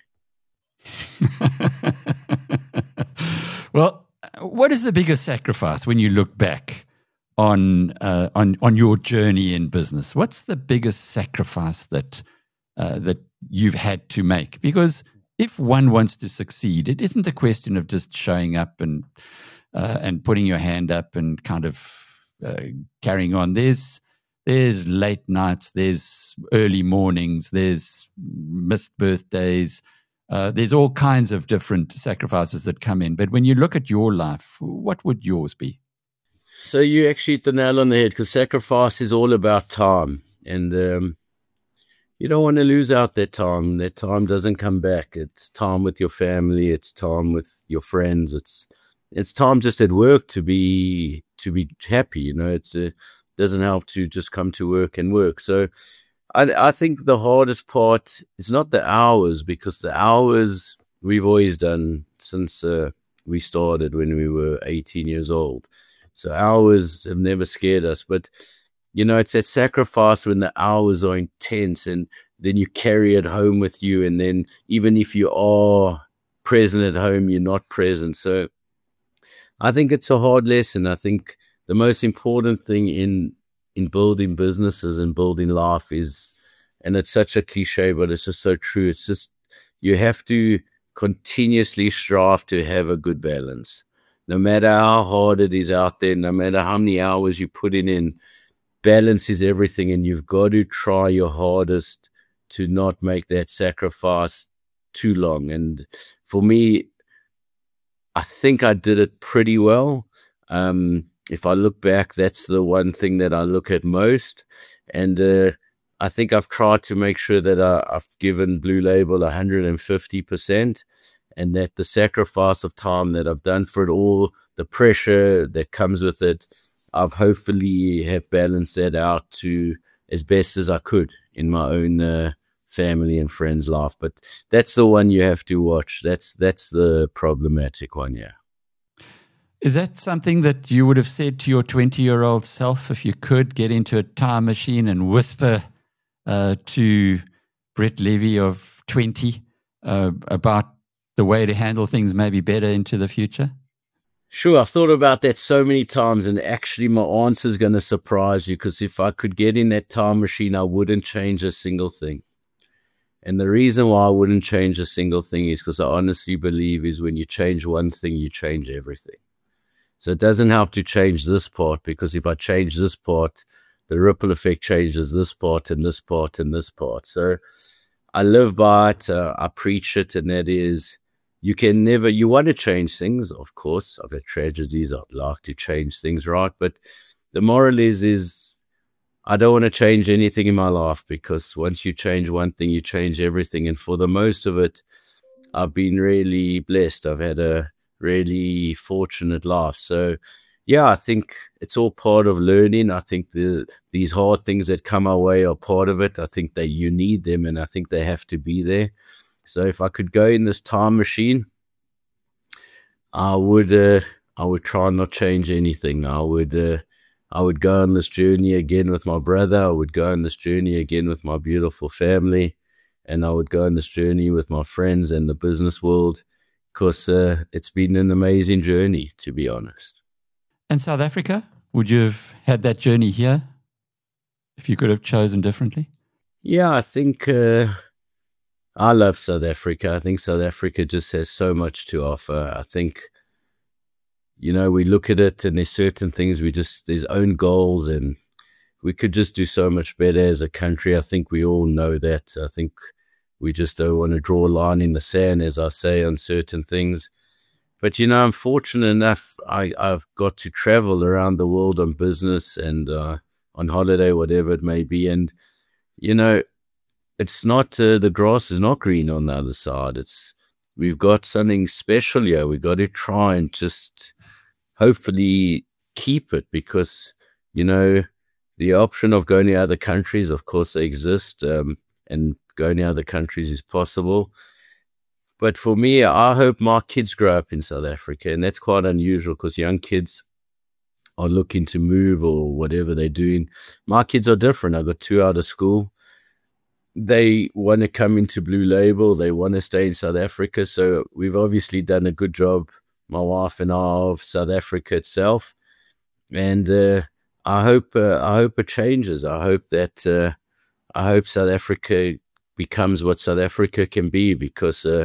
Well, what is the biggest sacrifice when you look back on your journey in business? What's the biggest sacrifice that you've had to make? Because if one wants to succeed, it isn't a question of just showing up and putting your hand up and kind of carrying on. There's late nights, there's early mornings, there's missed birthdays. There's all kinds of different sacrifices that come in. But when you look at your life, what would yours be? So you actually hit the nail on the head, because sacrifice is all about time. And you don't want to lose out that time. That time doesn't come back. It's time with your family. It's time with your friends. It's time just at work to be happy. You know, it doesn't help to just come to work and work. So I think the hardest part is not the hours, because the hours we've always done since we started when we were 18 years old. So hours have never scared us. But, you know, it's that sacrifice when the hours are intense, and then you carry it home with you. And then even if you are present at home, you're not present. So I think it's a hard lesson. I think the most important thing in building businesses and building life is, and it's such a cliche, but it's just so true. It's just, you have to continuously strive to have a good balance. No matter how hard it is out there, no matter how many hours you put in, balance is everything. And you've got to try your hardest to not make that sacrifice too long. And for me, I think I did it pretty well. If I look back, that's the one thing that I look at most. And I think I've tried to make sure that I've given Blue Label 150%, and that the sacrifice of time that I've done for it all, the pressure that comes with it, I've hopefully have balanced that out to as best as I could in my own family and friends' life. But that's the one you have to watch. That's the problematic one, yeah. Is that something that you would have said to your 20-year-old self if you could get into a time machine and whisper to Brett Levy of 20 about the way to handle things maybe better into the future? Sure, I've thought about that so many times, and actually my answer is going to surprise you, because if I could get in that time machine, I wouldn't change a single thing. And the reason why I wouldn't change a single thing is because I honestly believe is when you change one thing, you change everything. So it doesn't help to change this part, because if I change this part, the ripple effect changes this part and this part and this part. So I live by it, I preach it, and that is, you want to change things, of course. I've had tragedies, I'd like to change things, right? But the moral is I don't want to change anything in my life, because once you change one thing, you change everything. And for the most of it, I've been really blessed. I've had a really fortunate life. So yeah, I think it's all part of learning. I think these hard things that come our way are part of it. I think that you need them, and I think they have to be there. So if I could go in this time machine, I would try and not change anything. I would go on this journey again with my brother. I would go on this journey again with my beautiful family, and I would go on this journey with my friends and the business world, because it's been an amazing journey, to be honest. And South Africa, would you have had that journey here if you could have chosen differently? Yeah, I think I love South Africa. I think South Africa just has so much to offer. I think, you know, we look at it and there's certain things there's own goals, and we could just do so much better as a country. I think we all know that. I think we just don't want to draw a line in the sand, as I say, on certain things. But, you know, I'm fortunate enough, I've got to travel around the world on business and on holiday, whatever it may be. And, you know, it's not, the grass is not green on the other side. We've got something special here. We've got to try and just hopefully keep it, because, you know, the option of going to other countries, of course, they exist, and going to other countries is possible. But for me, I hope my kids grow up in South Africa, and that's quite unusual, because young kids are looking to move or whatever they're doing. My kids are different. I've got two out of school. They want to come into Blue Label. They want to stay in South Africa. So we've obviously done a good job, my wife and I, of South Africa itself. And I hope it changes. I hope South Africa becomes what South Africa can be, because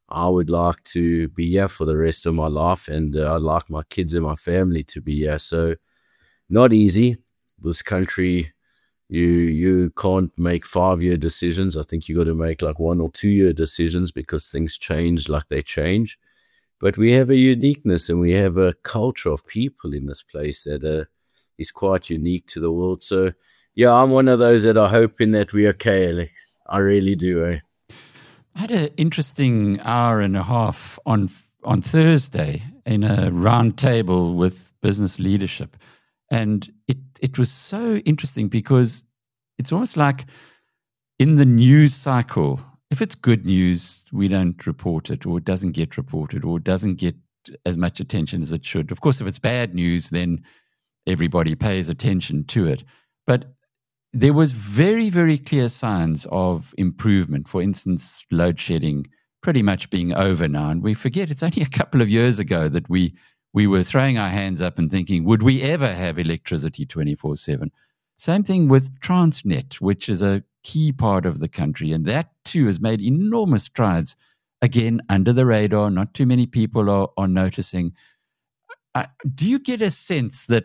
I would like to be here for the rest of my life, and I'd like my kids and my family to be here. So not easy. This country, you can't make 5-year decisions. I think you got to make like 1 or 2 year decisions because things change like they change. But we have a uniqueness and we have a culture of people in this place that is quite unique to the world. So yeah, I'm one of those that are hoping that we're okay, Alex. I really do. I had an interesting hour and a half on Thursday in a round table with business leadership. And it was so interesting because it's almost like in the news cycle, if it's good news, we don't report it, or it doesn't get reported, or it doesn't get as much attention as it should. Of course, if it's bad news, then everybody pays attention to it. But there was very, very clear signs of improvement. For instance, load shedding pretty much being over now. And we forget it's only a couple of years ago that we were throwing our hands up and thinking, would we ever have electricity 24/7? Same thing with Transnet, which is a key part of the country. And that too has made enormous strides. Again, under the radar, not too many people are noticing. Do you get a sense that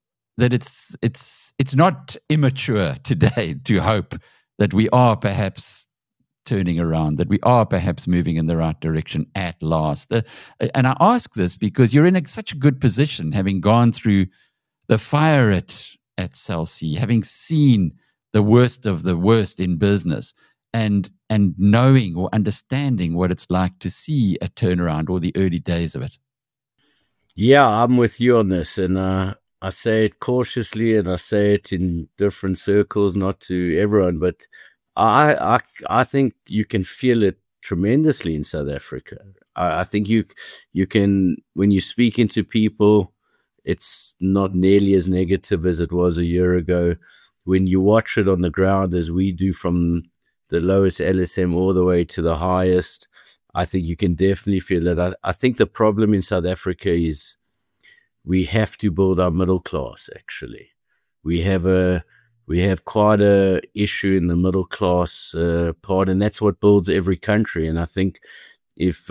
it's not immature today to hope that we are perhaps turning around, that we are perhaps moving in the right direction at last? And I ask this because you're in such a good position, having gone through the fire at Cell C, having seen the worst of the worst in business, and knowing or understanding what it's like to see a turnaround or the early days of it. Yeah, I'm with you on this, and I say it cautiously, and I say it in different circles, not to everyone, but I think you can feel it tremendously in South Africa. I think you can, when you speak into people, it's not nearly as negative as it was a year ago. When you watch it on the ground, as we do, from the lowest LSM all the way to the highest, I think you can definitely feel it. I think the problem in South Africa is we have to build our middle class. Actually, we have quite a issue in the middle class part, and that's what builds every country. And I think if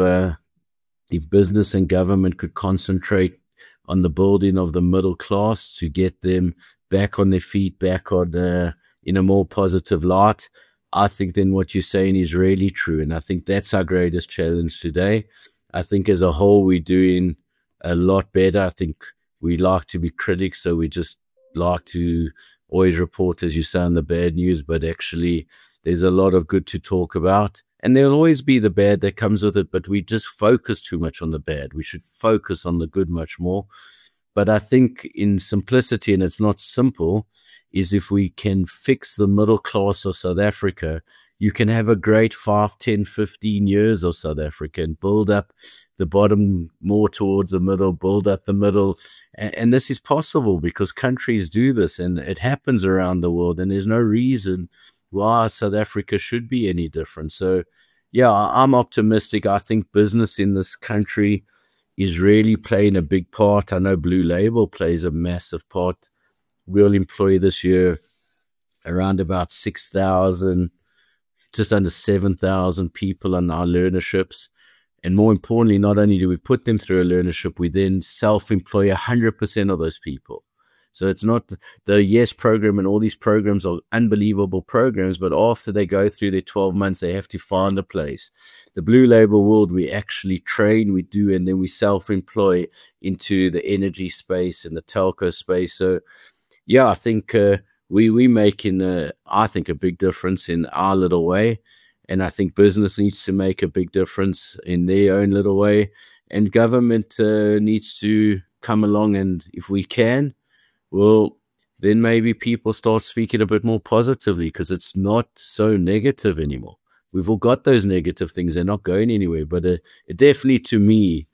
business and government could concentrate on the building of the middle class to get them back on their feet, back on in a more positive light, I think then what you're saying is really true. And I think that's our greatest challenge today. I think as a whole, we're doing a lot better. I think we like to be critics, so we just like to always report, as you say, on the bad news, but actually there's a lot of good to talk about. And there'll always be the bad that comes with it, but we just focus too much on the bad. We should focus on the good much more. But I think in simplicity, and it's not simple, is if we can fix the middle class of South Africa, you can have a great 5, 10, 15 years of South Africa and build up the bottom more towards the middle, build up the middle. And this is possible because countries do this, and it happens around the world, and there's no reason why South Africa should be any different. So, yeah, I'm optimistic. I think business in this country is really playing a big part. I know Blue Label plays a massive part. We'll employ this year around about 6,000, just under 7,000 people on our learnerships. And more importantly, not only do we put them through a learnership, we then self-employ 100% of those people. So it's not the YES program, and all these programs are unbelievable programs, but after they go through their 12 months, they have to find a place. The Blue Label world, we actually train, we do, and then we self-employ into the energy space and the telco space. So, yeah, I think we making, I think, a big difference in our little way. And I think business needs to make a big difference in their own little way. And government needs to come along. And if we can, well, then maybe people start speaking a bit more positively, because it's not so negative anymore. We've all got those negative things. They're not going anywhere. But it definitely, to me,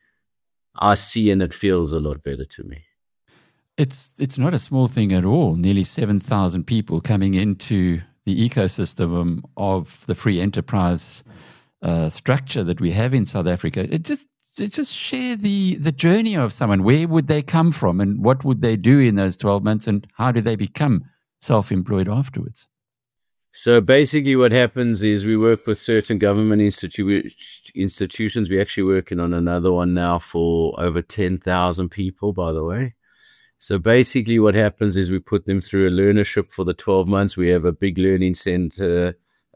I see and it feels a lot better to me. It's not a small thing at all. Nearly 7,000 people coming into the ecosystem of the free enterprise structure that we have in South Africa. It just share the journey of someone. Where would they come from, and what would they do in those 12 months, and how do they become self-employed afterwards? So basically what happens is we work with certain government institutions. We're actually working on another one now for over 10,000 people, by the way. So basically what happens is we put them through a learnership for the 12 months. We have a big learning center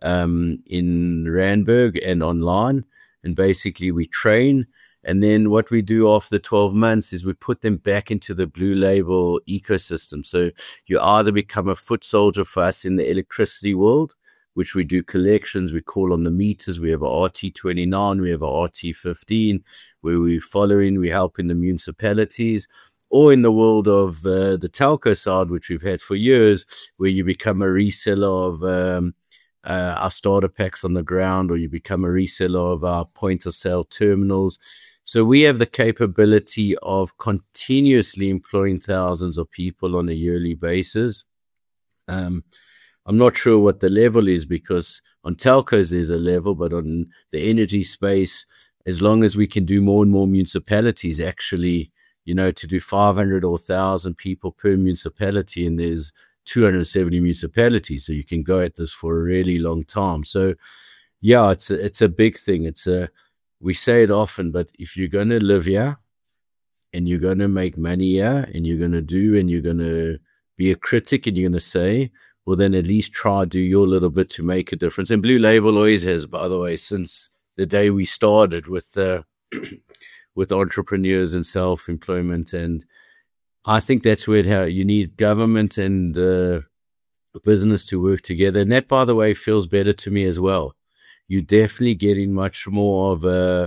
in Randburg and online. And basically we train. And then what we do after the 12 months is we put them back into the Blue Label ecosystem. So you either become a foot soldier for us in the electricity world, which we do collections, we call on the meters, we have a RT29, we have a RT15, where we're following, we're helping the municipalities, or in the world of the telco side, which we've had for years, where you become a reseller of our starter packs on the ground, or you become a reseller of our point of sale terminals. So we have the capability of continuously employing thousands of people on a yearly basis. I'm not sure what the level is, because on telcos there's a level, but on the energy space, as long as we can do more and more municipalities, actually, to do 500 or 1,000 people per municipality, and there's 270 municipalities, so you can go at this for a really long time. So yeah, it's a big thing. We say it often, but if you're going to live here and you're going to make money here and you're going to be a critic and you're going to say, well, then at least try to do your little bit to make a difference. And Blue Label always has, by the way, since the day we started with with entrepreneurs and self-employment. And I think that's where you need government and business to work together. And that, by the way, feels better to me as well. You're definitely getting much more of a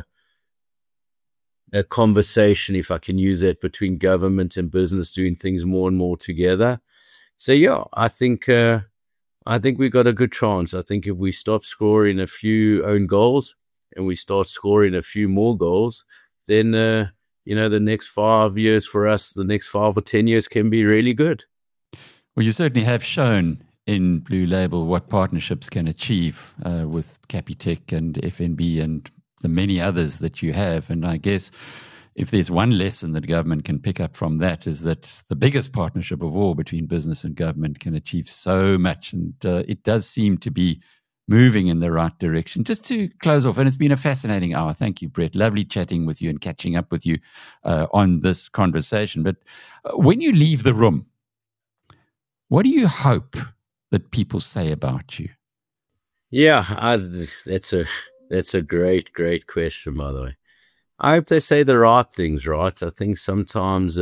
conversation, if I can use that, between government and business doing things more and more together. So yeah, I think we got a good chance. I think if we stop scoring a few own goals and we start scoring a few more goals, then the next 5 years for us, the next 5 or 10 years can be really good. Well, you certainly have shown in Blue Label what partnerships can achieve with Capitec and FNB and the many others that you have. And I guess if there's one lesson that government can pick up from that, is that the biggest partnership of all between business and government can achieve so much. And it does seem to be moving in the right direction. Just to close off, and it's been a fascinating hour. Thank you, Brett. Lovely chatting with you and catching up with you on this conversation. But when you leave the room, what do you hope that people say about you? Yeah, that's a great question, by the way. I hope they say the right things, right? I think sometimes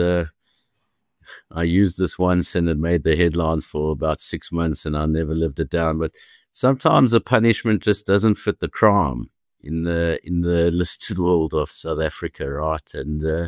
I used this once and it made the headlines for about 6 months and I never lived it down. But sometimes the punishment just doesn't fit the crime in the listed world of South Africa, right? And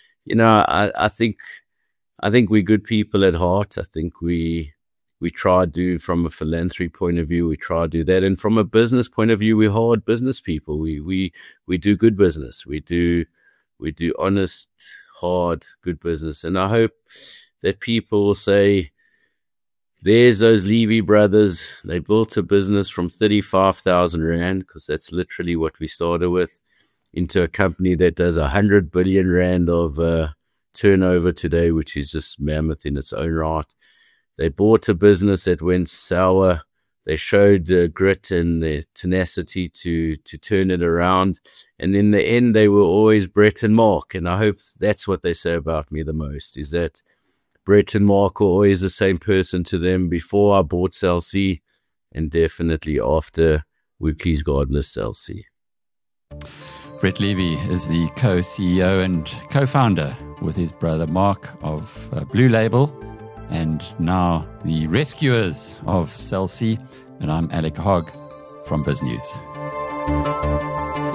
I think we're good people at heart. I think we try to do, from a philanthropy point of view, we try to do that. And from a business point of view, we're hard business people. We do good business. We do honest, hard, good business. And I hope that people will say, there's those Levy brothers. They built a business from 35,000 Rand, because that's literally what we started with, into a company that does 100 billion Rand of turnover today, which is just mammoth in its own right. They bought a business that went sour. They showed the grit and the tenacity to turn it around. And in the end, they were always Brett and Mark. And I hope that's what they say about me the most, is that Brett and Mark were always the same person to them before I bought Cell C, and definitely after we please God list Cell C. Brett Levy is the co-CEO and co-founder with his brother Mark of Blue Label, and now the rescuers of Cell C. And I'm Alec Hogg from BizNews.